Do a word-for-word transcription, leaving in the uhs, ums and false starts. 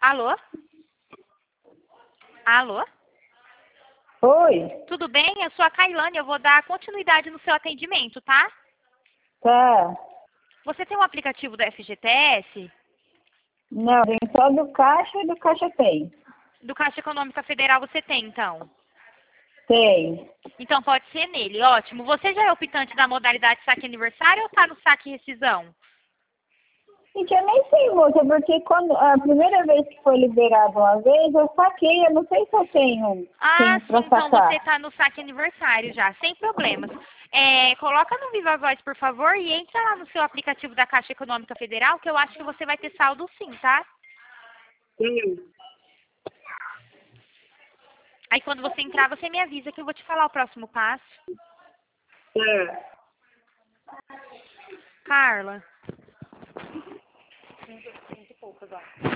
Alô? Alô? Oi, Tudo bem? Eu sou a Kailane, eu vou dar continuidade no seu atendimento, tá? tá. Você tem um aplicativo do F G T S? Não, vem só do Caixa e do Caixa Tem. Do Caixa Econômica Federal você tem, então? Tem. Então pode ser nele, ótimo. Você já é optante da modalidade saque aniversário ou tá no saque rescisão? Gente, eu nem sei, moça, porque quando a primeira vez que foi liberado uma vez, eu saquei, eu não sei se eu tenho, Ah, tenho sim, pra então você sacar. está no saque aniversário já, sem problemas. É, coloca no Viva Voz, por favor, e entra lá no seu aplicativo da Caixa Econômica Federal, que eu acho que você vai ter saldo sim, tá? Sim. Aí quando você entrar, você me avisa que eu vou te falar o próximo passo. É. Carla. Cento e pouco agora.